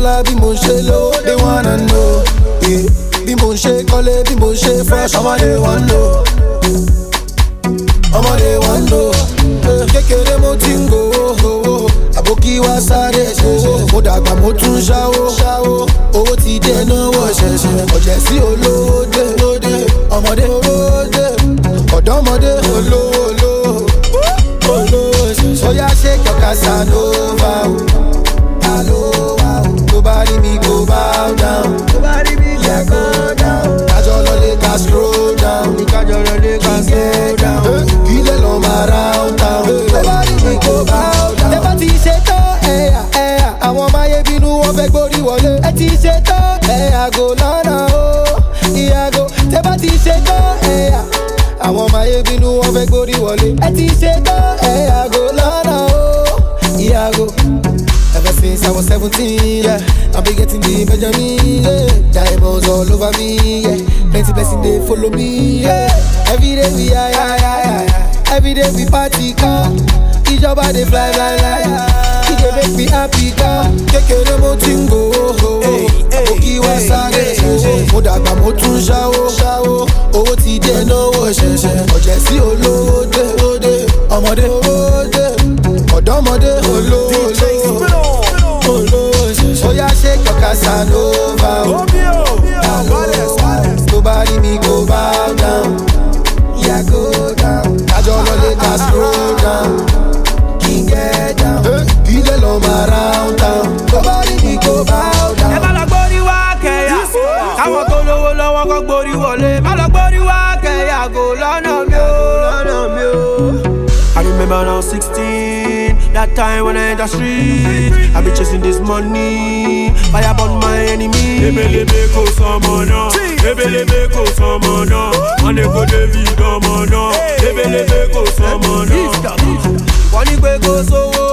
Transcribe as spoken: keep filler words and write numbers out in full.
lọ́lá bí mo ṣe lówó, they wanna know. Yeah. Bí mo ṣe kọ́lé, bí mo ṣe fresh, ọmọdé wan know. Ọmọdé wan know. Kékeré mo ti ń gbowó, àbókí wá sáré ṣẹṣẹ. Mo dàgbà mo tún ṣáwó, owó ti dé náwó ṣẹṣẹ. Ọ̀jẹ̀ sí olówó dé, ọmọdé olówó dé, ọ̀dọ́mọdé olówó olówó olówó ṣẹṣẹ. Oya shake your Casanova, aloha, nobody me go bow down, nobody me yeah go down. Kajolo le ka slow down, kajolo le ka slow down. Ilé lọ máa round town, nobody me go bow down. Tẹ́ bá ti ṣe tán, ẹ̀yà ẹ̀yà, àwọn máyé bínú wọn fẹ́ gbórí wọlé. Ẹ ti ṣe tán, ẹ̀yà go lọ́nà o, ìyàgò. Tẹ́ bá ti ṣe tán, ẹ̀yà, àwọn máyé bínú wọn fẹ́ gbórí wọlé. Ẹ ti ṣe tán, ẹ̀yà go lọ́nà o, ìyàgò. Ever since I was seventeen, yeah, I've been getting the Benjamin, yeah. Diamonds all over me, yeah. Plenty blessing they follow me, yeah. Every day we high, high, high, high. Every day we party, car. Ìjọba dey fly, fly, fly. It dey make me happy, car. Kékeré mo ti ń gbowó, àbókí wá sáré ṣẹṣẹ. Mo dàgbà mo tún ṣáwó, owó ti dé náwó ṣẹṣẹ. Ọ̀jẹ̀ sí olówó dé, ọmọdé olówó dé, ọ̀dọ́mọdé olówó olówó. Oya shake your Casanova, nobody me go bow down, yeah go down. Kajolo le ka slow down, king get down. Ilé lọ máa round town, nobody me go bow down. Ẹ má lọ gbórí wá kẹ̀yà, káwọn tó lówó lọ́wọ́ kọ́ gbórí wọlé. Má lọ gbórí wá kẹ̀yà, kò lọ́nà mi o. I remember now sixteen, that time when I enter street. I be chasing this money, fire burn my enemy. Ebelebe ko samana, ebelebe ko samana, ane ko David amana. Ebelebe ko samana. Wọ́n ní pé kó sówó.